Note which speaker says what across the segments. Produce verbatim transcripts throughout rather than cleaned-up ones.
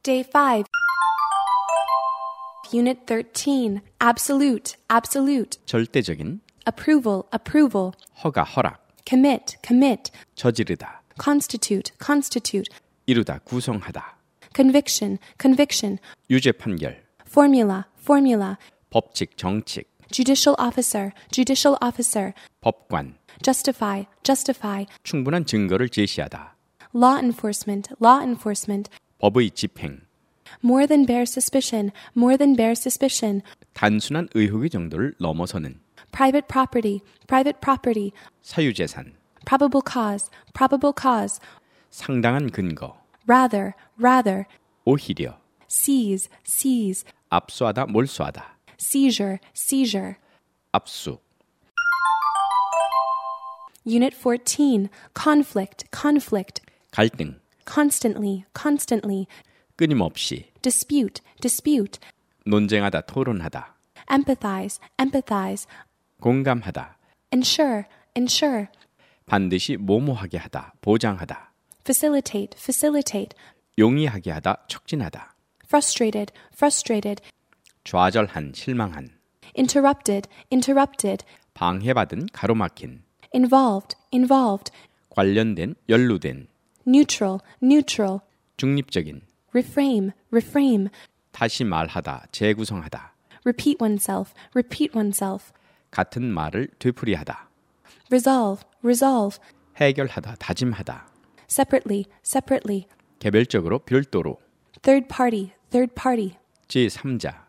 Speaker 1: Day five. Unit thirteen. Absolute, absolute.
Speaker 2: 절대적인.
Speaker 1: Approval, approval.
Speaker 2: 허가, 허락.
Speaker 1: Commit, commit.
Speaker 2: 저지르다.
Speaker 1: Constitute, constitute.
Speaker 2: 이루다, 구성하다.
Speaker 1: Conviction, conviction.
Speaker 2: 유죄 판결.
Speaker 1: Formula, formula.
Speaker 2: 법칙, 정칙.
Speaker 1: Judicial officer, judicial officer.
Speaker 2: 법관.
Speaker 1: Justify, justify.
Speaker 2: 충분한 증거를 제시하다.
Speaker 1: Law enforcement, law enforcement.
Speaker 2: 법의 집행.
Speaker 1: More than bare suspicion, more than bare suspicion.
Speaker 2: 단순한 의혹의 정도를 넘어서는.
Speaker 1: Private property, private property.
Speaker 2: 사유재산.
Speaker 1: Probable cause, probable cause.
Speaker 2: 상당한 근거.
Speaker 1: Rather, rather.
Speaker 2: 오히려.
Speaker 1: Seize, seize.
Speaker 2: 압수하다, 몰수하다.
Speaker 1: Seizure, seizure.
Speaker 2: 압수.
Speaker 1: Unit fourteen. Conflict, conflict.
Speaker 2: 갈등.
Speaker 1: Constantly, constantly.
Speaker 2: 끊임없이.
Speaker 1: Dispute, dispute.
Speaker 2: 논쟁하다, 토론하다.
Speaker 1: Empathize, empathize.
Speaker 2: 공감하다.
Speaker 1: Ensure, ensure.
Speaker 2: 반드시 모모하게 하다, 보장하다.
Speaker 1: Facilitate, facilitate.
Speaker 2: 용이하게 하다, 촉진하다.
Speaker 1: Frustrated, frustrated.
Speaker 2: 좌절한, 실망한.
Speaker 1: Interrupted, interrupted.
Speaker 2: 방해받은, 가로막힌.
Speaker 1: Involved, involved.
Speaker 2: 관련된, 연루된.
Speaker 1: Neutral, neutral.
Speaker 2: 중립적인.
Speaker 1: Reframe, reframe.
Speaker 2: 다시 말하다, 재구성하다.
Speaker 1: Repeat oneself, repeat oneself.
Speaker 2: 같은 말을 되풀이하다.
Speaker 1: Resolve, resolve.
Speaker 2: 해결하다, 다짐하다.
Speaker 1: Separately, separately.
Speaker 2: 개별적으로, 별도로.
Speaker 1: Third party, third party.
Speaker 2: 제삼자.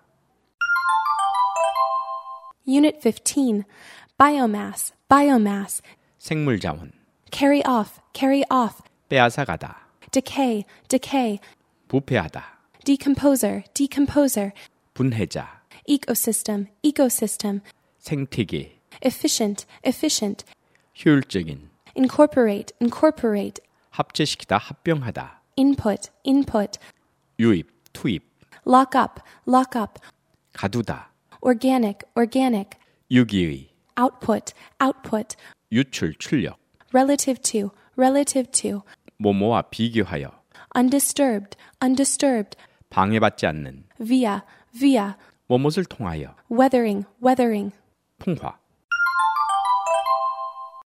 Speaker 1: Unit fifteen. Biomass, biomass.
Speaker 2: 생물자원.
Speaker 1: Carry off, carry off.
Speaker 2: 빼앗아가다.
Speaker 1: Decay, decay.
Speaker 2: 부패하다.
Speaker 1: Decomposer, decomposer.
Speaker 2: 분해자.
Speaker 1: Ecosystem, ecosystem.
Speaker 2: 생태계.
Speaker 1: Efficient, efficient.
Speaker 2: 효율적인.
Speaker 1: Incorporate, incorporate.
Speaker 2: 합체시키다, 합병하다.
Speaker 1: Input, input.
Speaker 2: 유입, 투입.
Speaker 1: Lock up, lock up.
Speaker 2: 가두다.
Speaker 1: Organic, organic.
Speaker 2: 유기의.
Speaker 1: Output, output.
Speaker 2: 유출, 출력.
Speaker 1: Relative to, relative to.
Speaker 2: 뭐뭐와 비교하여.
Speaker 1: Undisturbed, undisturbed.
Speaker 2: 방해받지 않는.
Speaker 1: Via, via.
Speaker 2: 뭐뭇을 통하여.
Speaker 1: Weathering, weathering.
Speaker 2: 풍화.